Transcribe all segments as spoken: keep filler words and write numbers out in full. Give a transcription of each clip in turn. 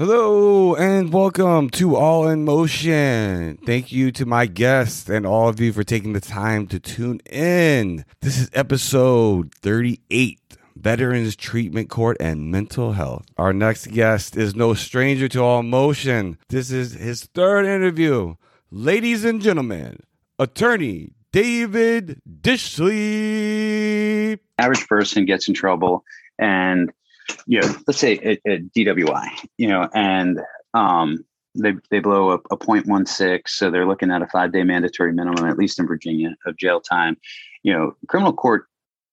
Hello and welcome to All in Motion. Thank you to my guests and all of you for taking the time to tune in. This is episode thirty-eight, Veterans Treatment Court and Mental Health. Our next guest is no stranger to All in Motion. This is his third interview. Ladies and gentlemen, attorney David Dishley. Average person gets in trouble and you know, let's say a, a D W I, you know, and um, they they blow up a point one six, so they're looking at a five day mandatory minimum, at least in Virginia, of jail time. You know, criminal court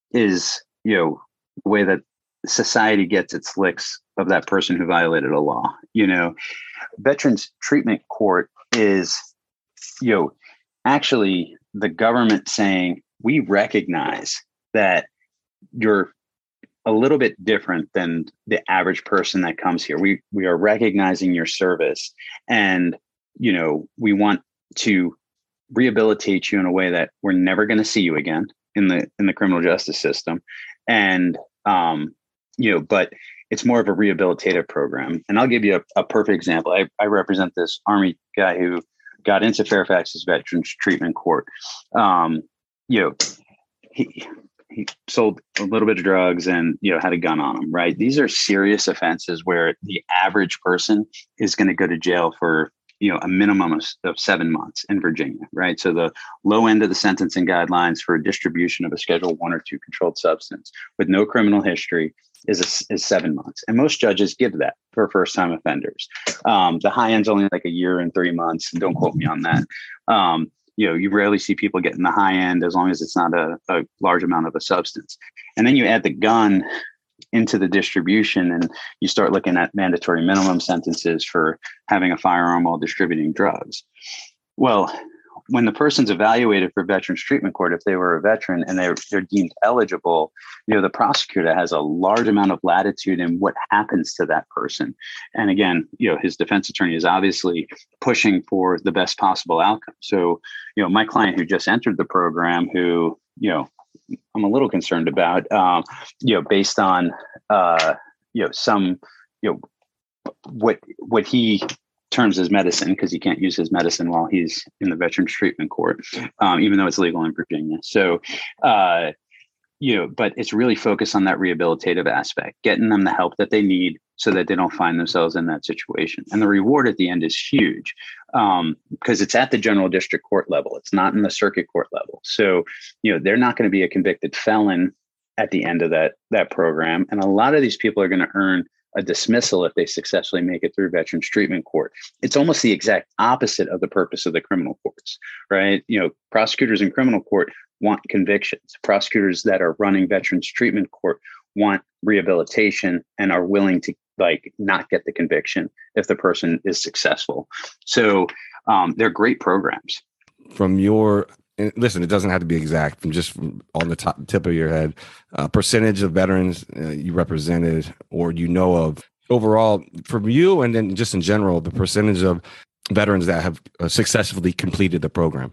is, you know, the way that society gets its licks of that person who violated a law. You know, Veterans Treatment Court is, you know, actually the government saying we recognize that you're a little bit different than the average person that comes here. We we are recognizing your service, and you know we want to rehabilitate you in a way that we're never going to see you again in the in the criminal justice system, and um, you know, but it's more of a rehabilitative program. And I'll give you a, a perfect example. I, I represent this Army guy who got into Fairfax's Veterans Treatment Court. Um, you know, he. He sold a little bit of drugs and, you know, had a gun on him, right? These are serious offenses where the average person is going to go to jail for, you know, a minimum of, of seven months in Virginia, right? So the low end of the sentencing guidelines for distribution of a Schedule One or Two controlled substance with no criminal history is a, is seven months. And most judges give that for first-time offenders. Um, the high end's only like a year and three months. Don't quote me on that. Um, You know, you rarely see people getting the high end as long as it's not a, a large amount of a substance. And then you add the gun into the distribution and you start looking at mandatory minimum sentences for having a firearm while distributing drugs. Well, when the person's evaluated for Veterans Treatment Court, if they were a veteran and they're, they're deemed eligible, you know, the prosecutor has a large amount of latitude in what happens to that person. And again, you know, his defense attorney is obviously pushing for the best possible outcome. So, you know, my client who just entered the program, who, you know, I'm a little concerned about, um, you know, based on, uh, you know, some, you know, what, what he terms as medicine, because he can't use his medicine while he's in the Veterans Treatment Court, um, even though it's legal in Virginia. So, uh, you know, but it's really focused on that rehabilitative aspect, getting them the help that they need so that they don't find themselves in that situation. And the reward at the end is huge um, because it's at the general district court level. It's not in the circuit court level. So, you know, they're not going to be a convicted felon at the end of that, that program. And a lot of these people are going to earn a dismissal if they successfully make it through Veterans Treatment Court. It's almost the exact opposite of the purpose of the criminal courts, right? You know, prosecutors in criminal court want convictions. Prosecutors that are running Veterans Treatment Court want rehabilitation and are willing to like not get the conviction if the person is successful. So um, they're great programs. From your And listen, it doesn't have to be exact. From just on the top tip of your head, uh, percentage of veterans uh, you represented or you know of overall from you, and then just in general, the percentage of veterans that have uh, successfully completed the program.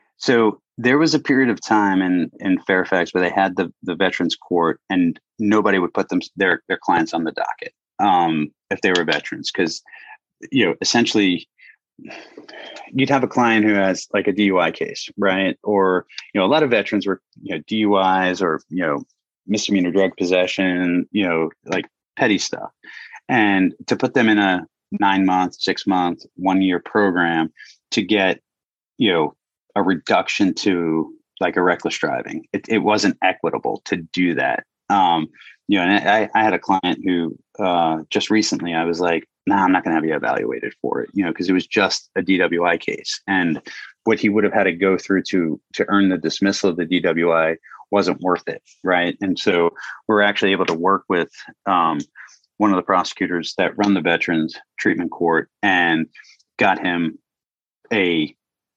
So there was a period of time in, in Fairfax where they had the, the Veterans Court and nobody would put them their their clients on the docket um, if they were veterans, because you know essentially. You'd have a client who has like a D U I case, right? Or, you know, a lot of veterans were, you know, D U Is or, you know, misdemeanor drug possession, you know, like petty stuff. And to put them in a nine month, six month, one year program to get, you know, a reduction to like a reckless driving, it, it wasn't equitable to do that. Um, you know, and I, I had a client who uh, just recently I was like, nah, I'm not going to have you evaluated for it, you know, because it was just a D W I case. And what he would have had to go through to to earn the dismissal of the D W I wasn't worth it, right? And so we're actually able to work with um, one of the prosecutors that run the Veterans Treatment Court and got him a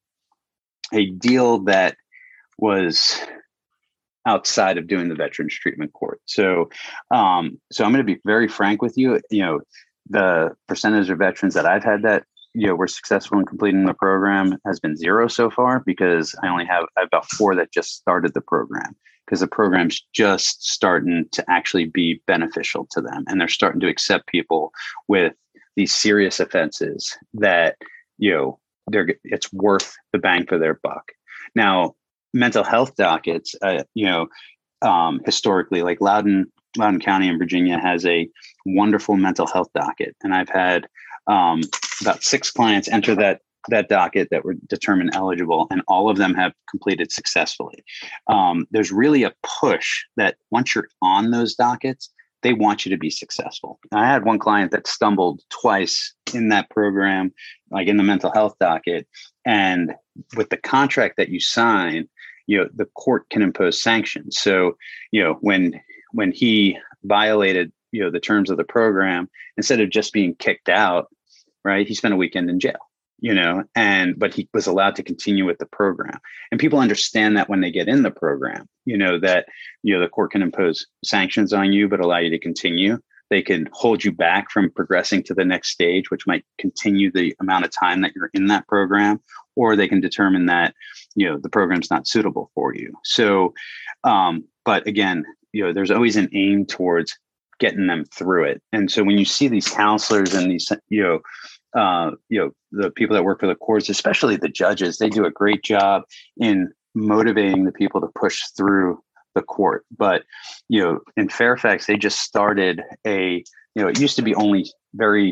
a deal that was outside of doing the Veterans Treatment Court. So, um, so I'm going to be very frank with you. You know, the percentage of veterans that I've had that, you know, were successful in completing the program has been zero so far, because I only have, I have about four that just started the program, because the program's just starting to actually be beneficial to them. And they're starting to accept people with these serious offenses that, you know, they're, it's worth the bang for their buck. Now, mental health dockets, uh, you know, um, historically, like Loudoun, Loudoun County in Virginia has a wonderful mental health docket. And I've had um, about six clients enter that that docket that were determined eligible, and all of them have completed successfully. Um, there's really a push that once you're on those dockets, they want you to be successful. I had one client that stumbled twice in that program, like in the mental health docket. And with the contract that you sign, you know, the court can impose sanctions. So, you know, when when he violated, you know, the terms of the program, instead of just being kicked out, right, he spent a weekend in jail, you know, and but he was allowed to continue with the program. And people understand that when they get in the program, you know, that, you know, the court can impose sanctions on you, but allow you to continue. They can hold you back from progressing to the next stage, which might continue the amount of time that you're in that program, or they can determine that, you know, the program's not suitable for you. So, um, but again, you know, there's always an aim towards getting them through it. And so when you see these counselors and these, you know, uh, you know, the people that work for the courts, especially the judges, they do a great job in motivating the people to push through the court. But, you know, in Fairfax, they just started a, you know, it used to be only very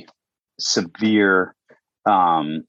severe um,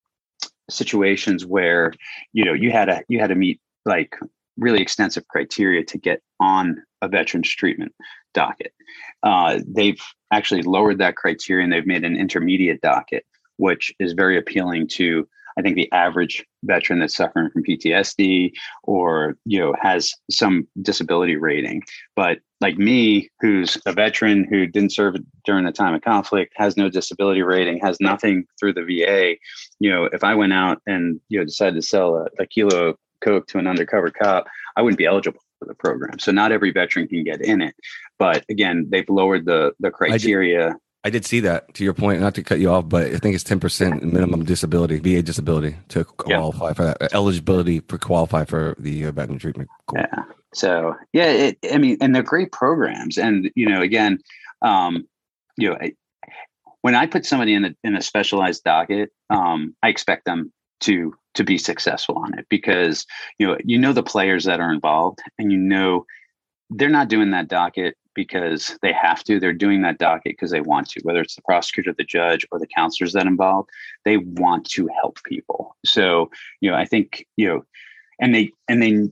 situations where, you know, you had to, you had to meet like really extensive criteria to get on a veterans treatment docket. Uh, they've actually lowered that criteria and they've made an intermediate docket, which is very appealing to, I think, the average veteran that's suffering from P T S D or, you know, has some disability rating. But like me, who's a veteran who didn't serve during a time of conflict, has no disability rating, has nothing through the V A, you know, if I went out and, you know, decided to sell a, a kilo of Coke to an undercover cop, I wouldn't be eligible for the program. So not every veteran can get in it. But again, they've lowered the the criteria. I did, I did see that, to your point, not to cut you off, but I think it's ten percent minimum disability, V A disability, to qualify yep. for that, eligibility for qualify for the uh, veteran treatment. Cool. Yeah. So, yeah, it, I mean, and they're great programs. And, you know, again, um, you know, I, when I put somebody in a, in a specialized docket, um, I expect them to to be successful on it because, you know, you know, the players that are involved and, you know, they're not doing that docket because they have to. They're doing that docket because they want to, whether it's the prosecutor, the judge, or the counselors that involved, they want to help people. So, you know, I think, you know, and they, and they,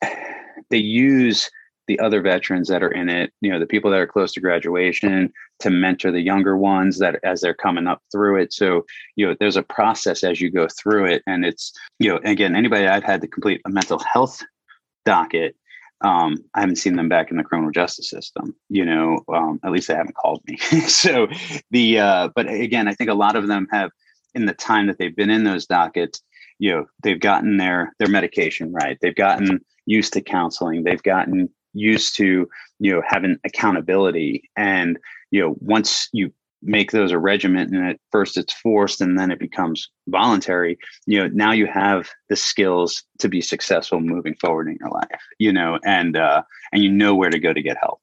they use the other veterans that are in it, you know, the people that are close to graduation to mentor the younger ones that as they're coming up through it. So, you know, there's a process as you go through it. And it's, you know, again, anybody I've had to complete a mental health docket, um, I haven't seen them back in the criminal justice system, you know, um, at least they haven't called me. So the, uh, but again, I think a lot of them have, in the time that they've been in those dockets, you know, they've gotten their, their medication right. They've gotten used to counseling. They've gotten used to, you know, having accountability. And, you know, once you make those a regiment and at first it's forced and then it becomes voluntary, you know, now you have the skills to be successful moving forward in your life, you know, and, uh, and you know where to go to get help.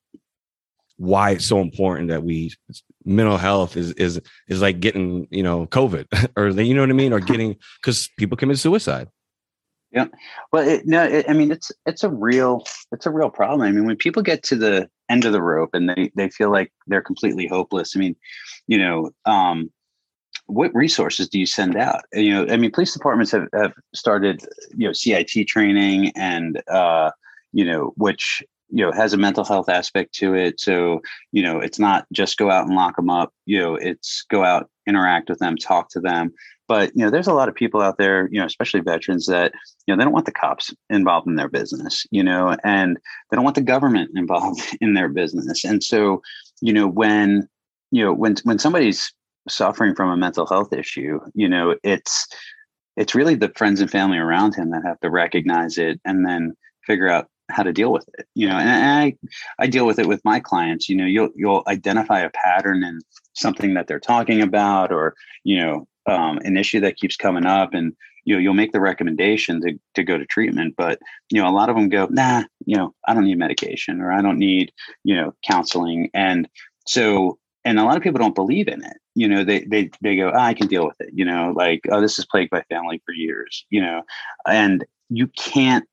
Why it's so important that we, mental health is, is, is like getting, you know, COVID or, you know what I mean? Or getting, because people commit suicide. Yeah. Well, it, no, it, I mean, it's, it's a real, it's a real problem. I mean, when people get to the end of the rope and they, they feel like they're completely hopeless. I mean, you know, um, what resources do you send out? You know, I mean, police departments have, have started, you know, C I T training and, uh, you know, which, you know, has a mental health aspect to it. So, you know, it's not just go out and lock them up, you know, it's go out, interact with them, talk to them. But, you know, there's a lot of people out there, you know, especially veterans that, you know, they don't want the cops involved in their business, you know, and they don't want the government involved in their business. And so, you know, when, you know, when, when somebody's suffering from a mental health issue, you know, it's, it's really the friends and family around him that have to recognize it and then figure out how to deal with it, you know, and I, I deal with it with my clients. You know, you'll, you'll identify a pattern in something that they're talking about, or, you know, um, an issue that keeps coming up, and, you know, you'll make the recommendation to, to go to treatment. But, you know, a lot of them go, nah, you know, I don't need medication, or I don't need, you know, counseling. And so and a lot of people don't believe in it. You know, they they they go, oh, I can deal with it. You know, like, oh, this is plagued my family for years. You know, and you can't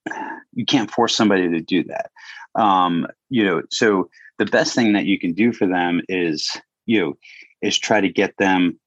you can't force somebody to do that. Um, you know, so the best thing that you can do for them is, you know, is try to get them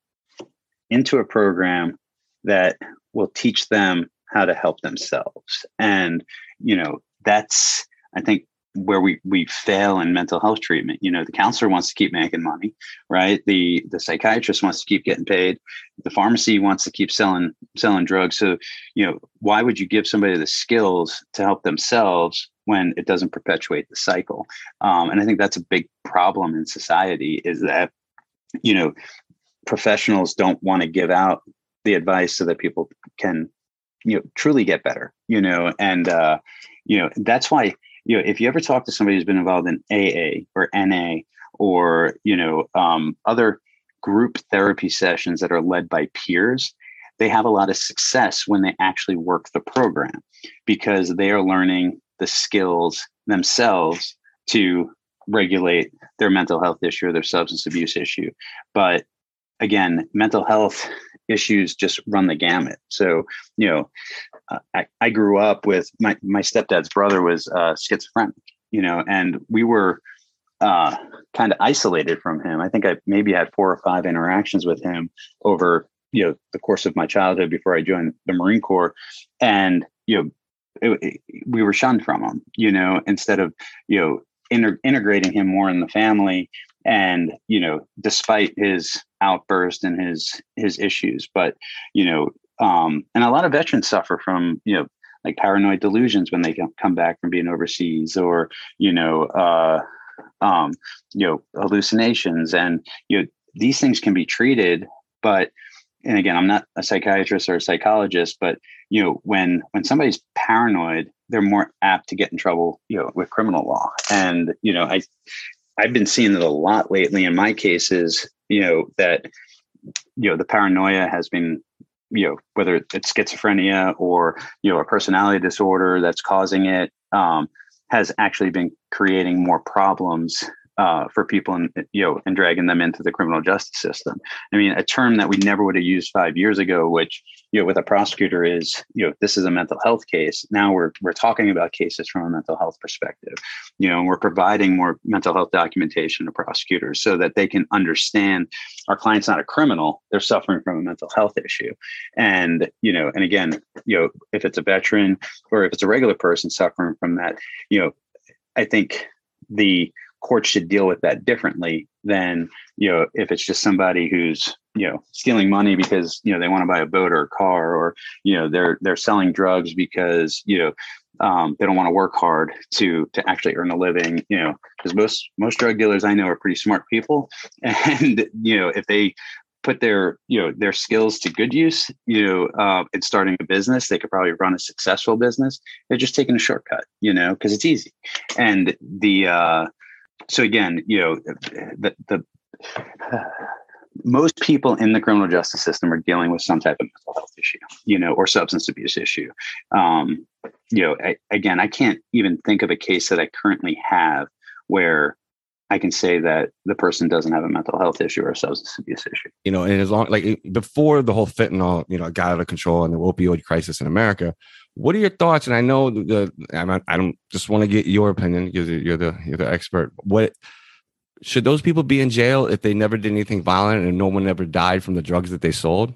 into a program that will teach them how to help themselves. And, you know, that's, I think, where we we fail in mental health treatment. You know, the counselor wants to keep making money, right? The the psychiatrist wants to keep getting paid. The pharmacy wants to keep selling selling drugs. So, you know, why would you give somebody the skills to help themselves when it doesn't perpetuate the cycle? Um, and I think that's a big problem in society, is that, you know, professionals don't want to give out the advice so that people can, you know, truly get better, you know, and, uh, you know, that's why, you know, if you ever talk to somebody who's been involved in A A or N A or, you know, um, other group therapy sessions that are led by peers, they have a lot of success when they actually work the program, because they are learning the skills themselves to regulate their mental health issue or their substance abuse issue. But again, mental health issues just run the gamut. So, you know, uh, I, I grew up with my, my stepdad's brother was uh, schizophrenic, you know, and we were uh, kind of isolated from him. I think I maybe had four or five interactions with him over, you know, the course of my childhood before I joined the Marine Corps. And, you know, it, it, we were shunned from him, you know, instead of, you know, inter- integrating him more in the family. And, you know, despite his outburst and his his issues, but, you know, um, and a lot of veterans suffer from, you know, like paranoid delusions when they come back from being overseas, or, you know, uh, um, you know, hallucinations, and, you know, these things can be treated. But, and again, I'm not a psychiatrist or a psychologist, but, you know, when when somebody's paranoid, they're more apt to get in trouble, you know, with criminal law. And, you know, I. I've been seeing it a lot lately in my cases, you know, that, you know, the paranoia has been, you know, whether it's schizophrenia or, you know, a personality disorder that's causing it, um, has actually been creating more problems uh, for people, and, you know, and dragging them into the criminal justice system. I mean, a term that we never would have used five years ago, which, you know, with a prosecutor is, you know, this is a mental health case. Now we're we're talking about cases from a mental health perspective, you know, and we're providing more mental health documentation to prosecutors so that they can understand our client's not a criminal, they're suffering from a mental health issue. And, you know, and again, you know, if it's a veteran or if it's a regular person suffering from that, you know, I think the courts should deal with that differently than, you know, if it's just somebody who's, you know, stealing money because, you know, they want to buy a boat or a car, or, you know, they're they're selling drugs because, you know, um, they don't want to work hard to to actually earn a living, you know, because most most drug dealers I know are pretty smart people. And, you know, if they put their, you know, their skills to good use, you know, uh, in starting a business, they could probably run a successful business. They're just taking a shortcut, you know, because it's easy. And the, uh, so again, you know, the, the uh, most people in the criminal justice system are dealing with some type of mental health issue, you know, or substance abuse issue. Um, you know, I, again, I can't even think of a case that I currently have where I can say that the person doesn't have a mental health issue or a substance abuse issue. You know, and as long, like before the whole fentanyl, you know, got out of control and the opioid crisis in America, what are your thoughts? And I know the, I'm not, I don't just want to get your opinion because you're the, you're the expert. What should those people be in jail if they never did anything violent and no one ever died from the drugs that they sold?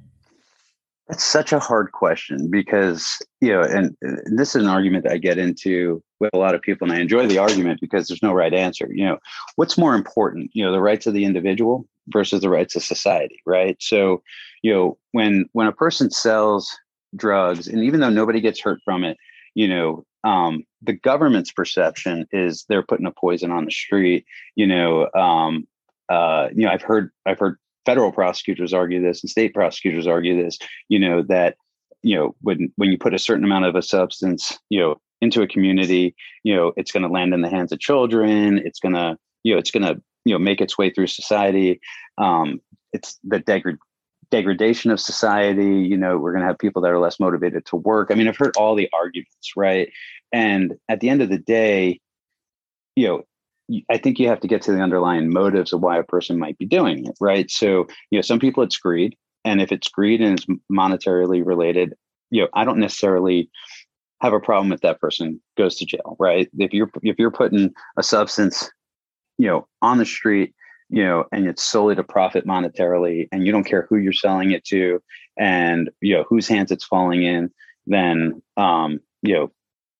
That's such a hard question because, you know, and, and this is an argument that I get into with a lot of people, and I enjoy the argument because there's no right answer. You know, what's more important, you know, the rights of the individual versus the rights of society, right? So, you know, when when a person sells drugs, and even though nobody gets hurt from it, you know, um, the government's perception is they're putting a poison on the street. You know, um, uh, you know, I've heard I've heard. federal prosecutors argue this and state prosecutors argue this, you know, that, you know, when, when you put a certain amount of a substance, you know, into a community, you know, it's going to land in the hands of children. It's going to, you know, it's going to, you know, make its way through society. Um, it's the degrad- degradation of society. You know, we're going to have people that are less motivated to work. I mean, I've heard all the arguments, right? And at the end of the day, you know, I think you have to get to the underlying motives of why a person might be doing it, right? So, you know, some people it's greed, and if it's greed and it's monetarily related, you know, I don't necessarily have a problem if that person goes to jail, right? If you're if you're putting a substance, you know, on the street, you know, and it's solely to profit monetarily, and you don't care who you're selling it to, and you know whose hands it's falling in, then um, you know,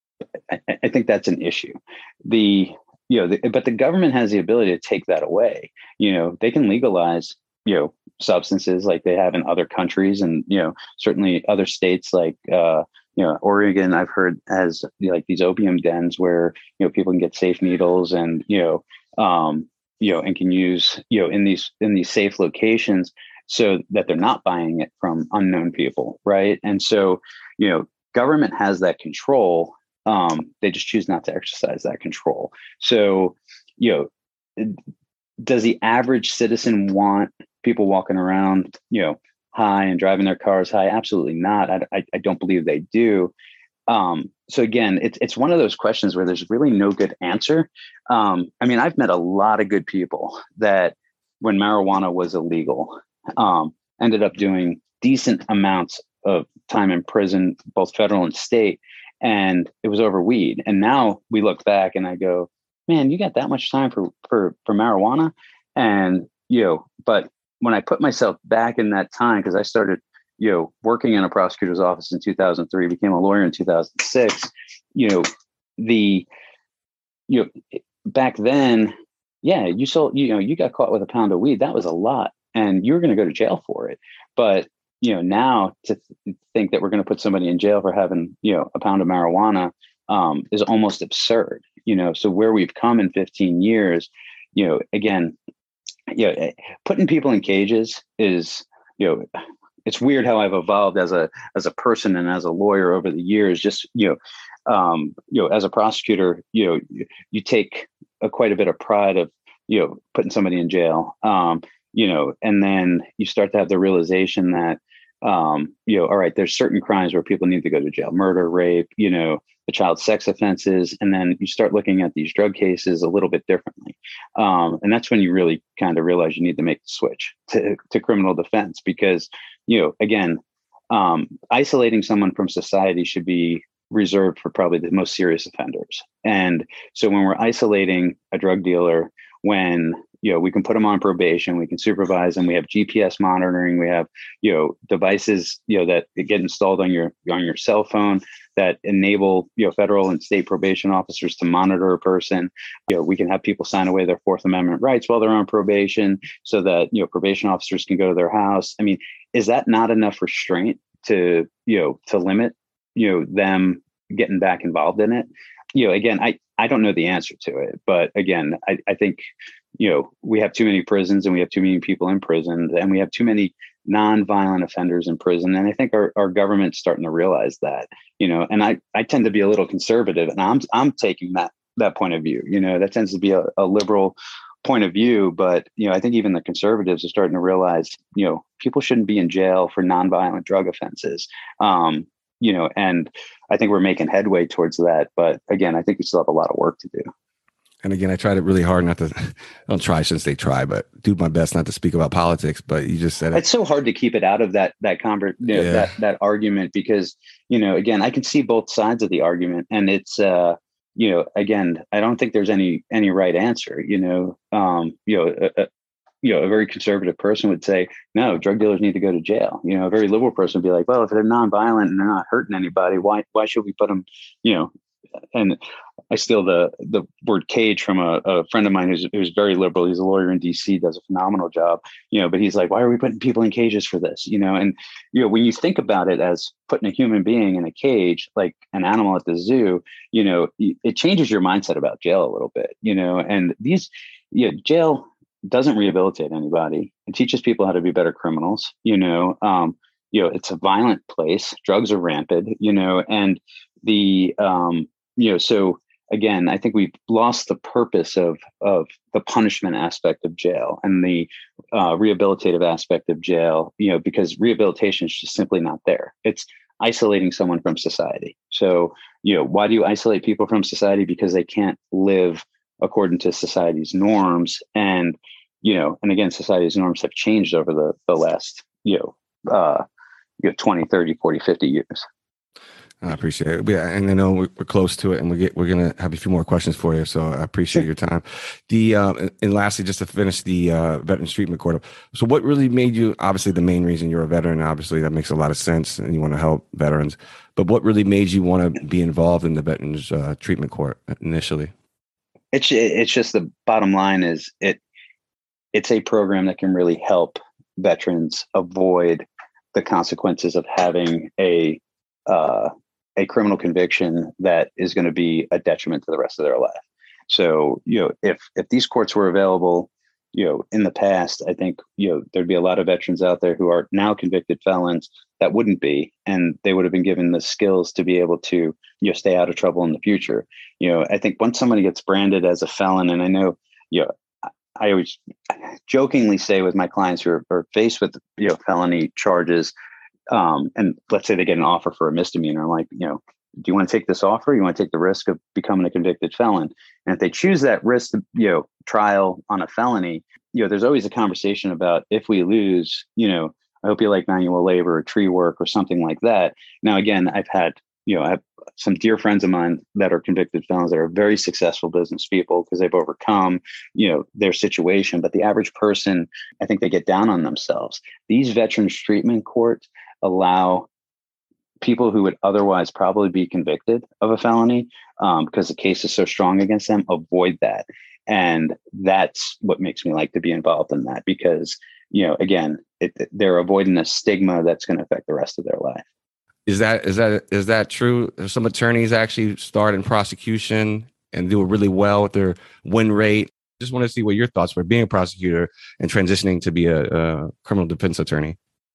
I, I think that's an issue. The you know, the, but the government has the ability to take that away. You know, they can legalize, you know, substances like they have in other countries, and you know, certainly other states like uh, you know, Oregon. I've heard has you know, like these opium dens where you know people can get safe needles, and you know, um, you know, and can use you know in these in these safe locations so that they're not buying it from unknown people, right? And so, you know, government has that control. Um, they just choose not to exercise that control. So, you know, does the average citizen want people walking around, you know, high and driving their cars high? Absolutely not. I, I, I don't believe they do. Um, so again, it's it's one of those questions where there's really no good answer. Um, I mean, I've met a lot of good people that when marijuana was illegal, um, ended up doing decent amounts of time in prison, both federal and state. And it was over weed. And now we look back and I go, man, you got that much time for, for, for marijuana. And, you know, but when I put myself back in that time, because I started, you know, working in a prosecutor's office in two thousand three, became a lawyer in two thousand six, you know, the, you know, back then, yeah, you sold, you know, you got caught with a pound of weed. That was a lot. And you were going to go to jail for it. But you know, now to th- think that we're going to put somebody in jail for having, you know, a pound of marijuana um, is almost absurd, you know, so where we've come in fifteen years, you know, again, you know, putting people in cages is, you know, it's weird how I've evolved as a, as a person and as a lawyer over the years, just, you know, um, you know, as a prosecutor, you know, you, you take a, quite a bit of pride of, you know, putting somebody in jail, um, you know, and then you start to have the realization that, um, you know, all right, there's certain crimes where people need to go to jail, murder, rape, you know, the child sex offenses. And then you start looking at these drug cases a little bit differently. Um, and that's when you really kind of realize you need to make the switch to, to criminal defense, because, you know, again, um, isolating someone from society should be reserved for probably the most serious offenders. And so when we're isolating a drug dealer, when you know, we can put them on probation, we can supervise them. We have G P S monitoring. We have, you know, devices, you know, that get installed on your on your cell phone that enable, you know, federal and state probation officers to monitor a person. You know, we can have people sign away their Fourth Amendment rights while they're on probation, so that you know probation officers can go to their house. I mean, is that not enough restraint to, you know, to limit, you know, them getting back involved in it? You know, again, I I don't know the answer to it, but again, I I think, you know, we have too many prisons and we have too many people in prison, and we have too many non-violent offenders in prison. And I think our, our government's starting to realize that, you know, and I, I tend to be a little conservative, and I'm, I'm taking that, that point of view, you know, that tends to be a, a liberal point of view. But, you know, I think even the conservatives are starting to realize, you know, people shouldn't be in jail for non-violent drug offenses. Um, you know, and I think we're making headway towards that. But again, I think we still have a lot of work to do. And again, I tried it really hard not to, I don't try, I shouldn't say try, but do my best not to speak about politics. But you just said it. It's so hard to keep it out of that, that conver- you know, yeah. that, that argument, because, you know, again, I can see both sides of the argument, and it's, uh, you know, again, I don't think there's any, any right answer, you know, um, you know, a, a, you know, a very conservative person would say, no, drug dealers need to go to jail. You know, a very liberal person would be like, well, if they're nonviolent and they're not hurting anybody, why, why should we put them, you know, and I steal the the word cage from a, a friend of mine who's who's very liberal. He's a lawyer in D C, does a phenomenal job, you know, but he's like, why are we putting people in cages for this? You know, and, you know, when you think about it as putting a human being in a cage, like an animal at the zoo, you know, it changes your mindset about jail a little bit, you know, and these, you know, jail doesn't rehabilitate anybody. It teaches people how to be better criminals, you know, um, you know, it's a violent place. Drugs are rampant, you know, and the, um, you know, so again, I think we've lost the purpose of of the punishment aspect of jail and the uh, rehabilitative aspect of jail, you know, because rehabilitation is just simply not there. It's isolating someone from society. So, you know, why do you isolate people from society? Because they can't live according to society's norms. And, you know, and again, society's norms have changed over the, the last, you know, uh, you know, twenty, thirty, forty, fifty years. I appreciate it. Yeah, and I know we're close to it, and we get we're gonna have a few more questions for you. So I appreciate your time. The uh, and, and lastly, just to finish the uh, Veterans Treatment Court. So, what really made you? Obviously, the main reason you're a veteran. Obviously, that makes a lot of sense, and you want to help veterans. But what really made you want to be involved in the Veterans uh, Treatment Court initially? It's it's just the bottom line is it. It's a program that can really help veterans avoid the consequences of having a uh, a criminal conviction that is going to be a detriment to the rest of their life. So, you know, if if these courts were available, you know, in the past, I think, you know, there'd be a lot of veterans out there who are now convicted felons that wouldn't be, and they would have been given the skills to be able to, you know, stay out of trouble in the future. You know, I think once somebody gets branded as a felon, and I know, you know, I always jokingly say with my clients who are, are faced with, you know, felony charges, Um, and let's say they get an offer for a misdemeanor. I'm like, you know, do you want to take this offer? You want to take the risk of becoming a convicted felon? And if they choose that risk, you know, trial on a felony, you know, there's always a conversation about if we lose, you know, I hope you like manual labor or tree work or something like that. Now, again, I've had, you know, I have some dear friends of mine that are convicted felons that are very successful business people because they've overcome, you know, their situation. But the average person, I think they get down on themselves. These veterans treatment courts allow people who would otherwise probably be convicted of a felony um, because the case is so strong against them, avoid that. And that's what makes me like to be involved in that because, you know, again, it, they're avoiding a stigma that's going to affect the rest of their life. Is that is that is that true? Some attorneys actually start in prosecution and do really well with their win rate. Just want to see what your thoughts were being a prosecutor and transitioning to be a, a criminal defense attorney.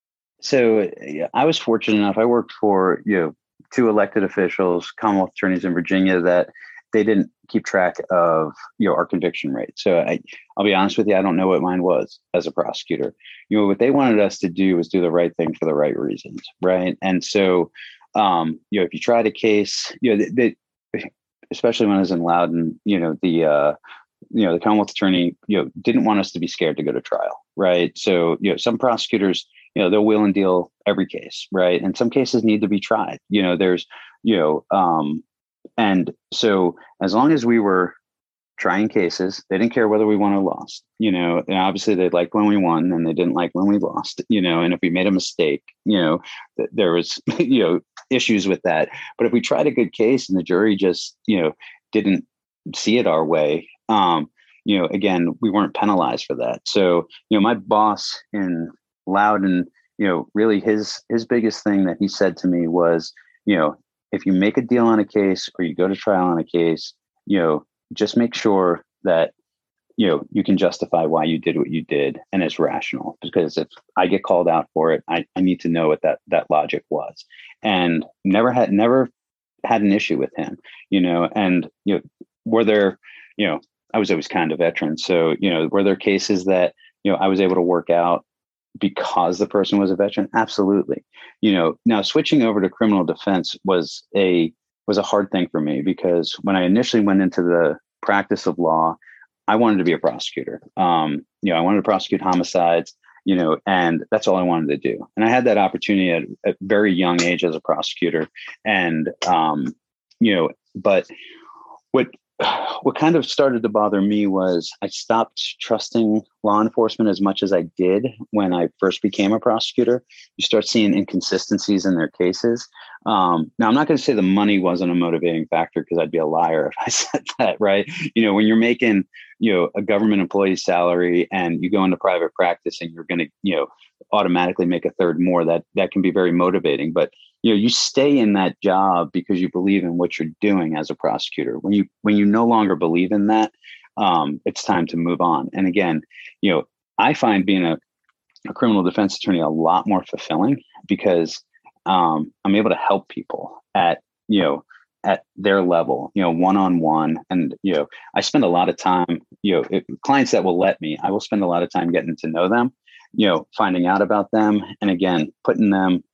So yeah, I was fortunate enough. I worked for, you know, two elected officials, Commonwealth attorneys in Virginia, that they didn't keep track of, you know, our conviction rate. So I, I'll be honest with you, I don't know what mine was as a prosecutor. You know, what they wanted us to do was do the right thing for the right reasons, right? And so, um, you know, if you tried a case, you know, they, they, especially when I was in Loudoun, you know, the uh, you know, the Commonwealth attorney, you know, didn't want us to be scared to go to trial, right? So, you know, some prosecutors, you know, they'll wheel and deal every case, right? And some cases need to be tried. You know, there's, you know, um, and so as long as we were trying cases, they didn't care whether we won or lost, you know, and obviously they liked when we won and they didn't like when we lost, you know, and if we made a mistake, you know, th- there was, you know, issues with that. But if we tried a good case and the jury just, you know, didn't see it our way, um, you know, again, we weren't penalized for that. So, you know, my boss in Loudoun, you know, really his his biggest thing that he said to me was, you know, if you make a deal on a case or you go to trial on a case, you know, just make sure that, you know, you can justify why you did what you did and it's rational. Because if I get called out for it, I, I need to know what that that logic was. And never had never had an issue with him, you know, and, you know, were there, you know, I was always kind of veteran. So, you know, were there cases that, you know, I was able to work out because the person was a veteran? Absolutely. You know, now switching over to criminal defense was a was a hard thing for me because when I initially went into the practice of law, I wanted to be a prosecutor. Um, you know, I wanted to prosecute homicides, you know, and that's all I wanted to do. And I had that opportunity at a very young age as a prosecutor. And, um, you know, but what what kind of started to bother me was I stopped trusting law enforcement as much as I did when I first became a prosecutor. You start seeing inconsistencies in their cases. Um, now, I'm not going to say the money wasn't a motivating factor because I'd be a liar if I said that, right? You know, when you're making, you know, a government employee's salary and you go into private practice and you're going to, you know, automatically make a third more, that that can be very motivating. But you know, you stay in that job because you believe in what you're doing as a prosecutor. When you when you no longer believe in that, um, it's time to move on. And again, you know, I find being a, a criminal defense attorney a lot more fulfilling because um, I'm able to help people at, you know, at their level, you know, one-on-one. And, you know, I spend a lot of time, you know, it, clients that will let me, I will spend a lot of time getting to know them, you know, finding out about them. And again, putting them,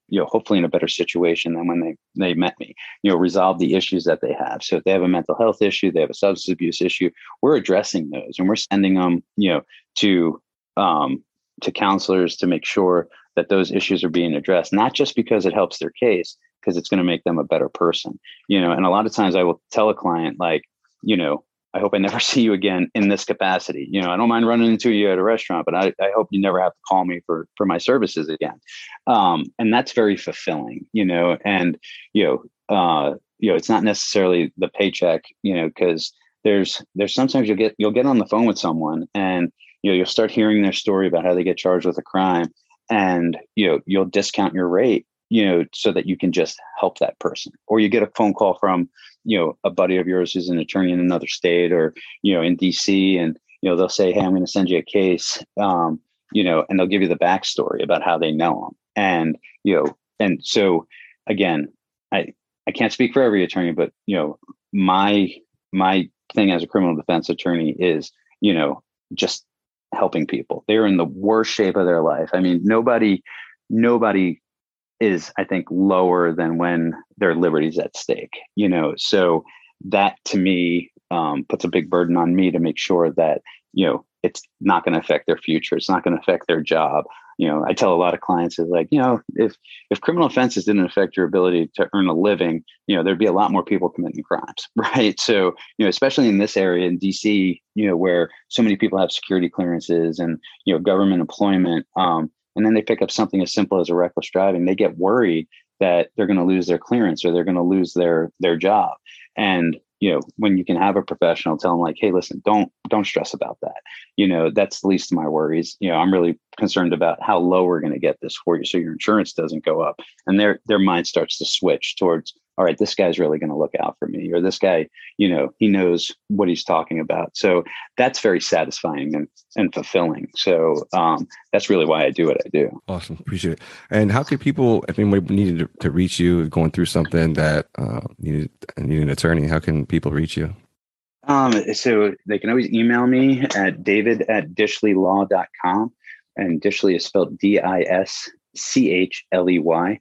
you know, hopefully in a better situation than when they, they met me, you know, resolve the issues that they have. So if they have a mental health issue, they have a substance abuse issue, we're addressing those and we're sending them, you know, to, um, to counselors to make sure that those issues are being addressed, not just because it helps their case, because it's going to make them a better person, you know. And a lot of times I will tell a client, like, you know, I hope I never see you again in this capacity. You know, I don't mind running into you at a restaurant, but I, I hope you never have to call me for, for my services again. Um, and that's very fulfilling, you know, and, you know, uh, you know, it's not necessarily the paycheck, you know, because there's, there's sometimes you'll get, you'll get on the phone with someone and, you know, you'll start hearing their story about how they get charged with a crime, and, you know, you'll discount your rate, you know, so that you can just help that person. Or you get a phone call from, you know, a buddy of yours who's an attorney in another state or, you know, in D C, and, you know, they'll say, hey, I'm going to send you a case, um, you know, and they'll give you the backstory about how they know them. And, you know, and so again, I, I can't speak for every attorney, but, you know, my, my thing as a criminal defense attorney is, you know, just helping people. They're in the worst shape of their life. I mean, nobody, nobody is, I think, lower than when their liberty's at stake, you know? So that to me um, puts a big burden on me to make sure that, you know, it's not going to affect their future. It's not going to affect their job. You know, I tell a lot of clients is like, you know, if, if criminal offenses didn't affect your ability to earn a living, you know, there'd be a lot more people committing crimes, right? So, you know, especially in this area in D C, you know, where so many people have security clearances and, you know, government employment, um, and then they pick up something as simple as a reckless driving, they get worried that they're going to lose their clearance or they're going to lose their, their job. And, you know, when you can have a professional tell them like, hey, listen, don't, don't stress about that. You know, that's the least of my worries. You know, I'm really concerned about how low we're going to get this for you, so your insurance doesn't go up. And their, their mind starts to switch towards, all right, this guy's really going to look out for me, or this guy, you know, he knows what he's talking about. So that's very satisfying and, and fulfilling. So um, that's really why I do what I do. Awesome. Appreciate it. And how can people, if anybody needed to, to reach you, going through something that uh, needed, needed an attorney, how can people reach you? Um, so they can always email me at david at dishley law dot com. And Dishley is spelled D I S C H L E Y.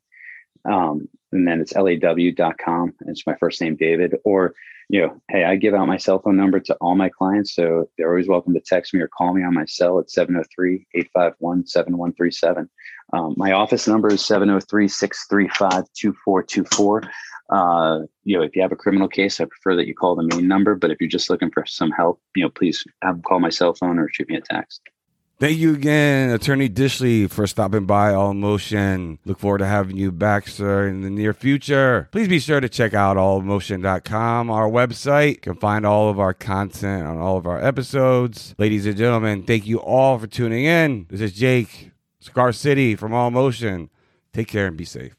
Um, and then it's L A W dot com. It's my first name, David. Or, you know, hey, I give out my cell phone number to all my clients. So they're always welcome to text me or call me on my cell at seven oh three, eight five one, seven one three seven. Um, my office number is seven oh three, six three five, two four two four. Uh, you know, if you have a criminal case, I prefer that you call the main number. But if you're just looking for some help, you know, please have them call my cell phone or shoot me a text. Thank you again, Attorney Dishley, for stopping by All Motion. Look forward to having you back, sir, in the near future. Please be sure to check out all motion dot com, our website. You can find all of our content on all of our episodes. Ladies and gentlemen, thank you all for tuning in. This is Jake, Scar City from All Motion. Take care and be safe.